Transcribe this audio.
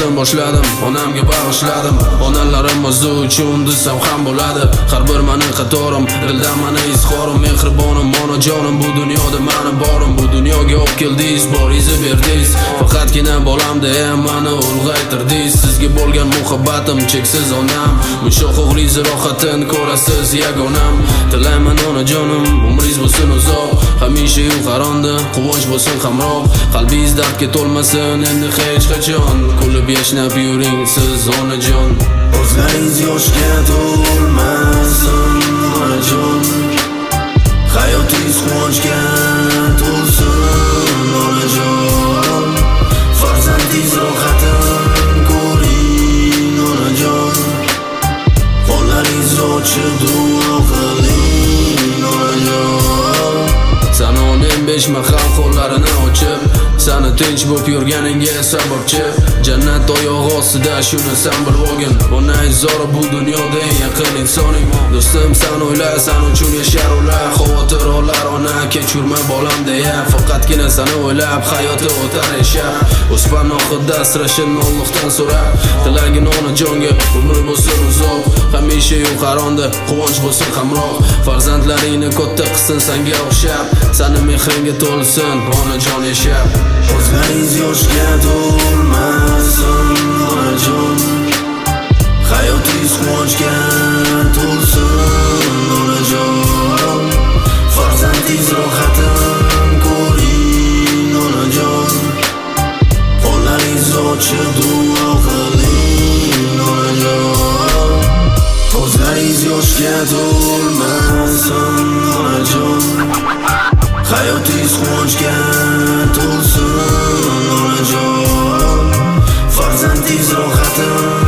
hayotni boshladim, onamga bag'ishladim. Onalarim o'zi uchun desam ham bo'ladi. Har bir mening qatorim, dildan meni izhorim, mehribonim, onajonim, bu dunyoda meni borim. Bu dunyoga olib keldingiz, boringizni berdingiz. Faqatgina bolam deya meni ulg'aytirdingiz. Sizga bo'lgan muhabbatim cheksiz onam. Mushoq o'g'lingiz rohatin ko'rasiz yagonam. Tilayman onajonim, umringiz bo'lsin uzoq. Hamisha yu qaronda quvonch bo'lsin hamroh. Qalbingiz dardga to'lmasin endi hech qachon. Kulib yashnab yuring siz onajon. Ko'zlaringiz yoshga to'lmasin onajon. Hayotingiz quvonchga to'lsin onajon. Farzandingiz rohatin ko'ring onajon. Qo'llaringizni ochib duo qiling onajon. Sana onim 5 mahal qo'llarini ochib, seni tinch bo'lib yurganingga sababchi. Jannat oyog'i ostida shuni sen bilib olgin. Onang zora bu dunyoda eng yaqin insoning. Do'stim sen o'yla, sen uchun yashar ular. Xavotir olar ona kechurma bolam deya. Faqatgina seni o'ylab hayoti o'tar yashab. O'z panohida asrashin Allohdan so'rab. Tilagin onajonga umr bo'lsin uzoq. Hamisha yu qaronda quvonch bo'lsin hamroh. Farzandlaringni katta qilsin senga o'xshab. Seni mehringga to'lsin onajon yashab. Ko'zlaringiz yoshga to'lmasin onajon. Hayotingiz quvonchga to'lsin onajon. Farzandingiz rohatin ko'ring onajon. Qo'llaringizni ochib duo qiling onajon. Ko'zlaringiz yoshga to'lmasin onajon. Hayotingiz quvonchga to'lsin onajon. Farzandingiz rohatin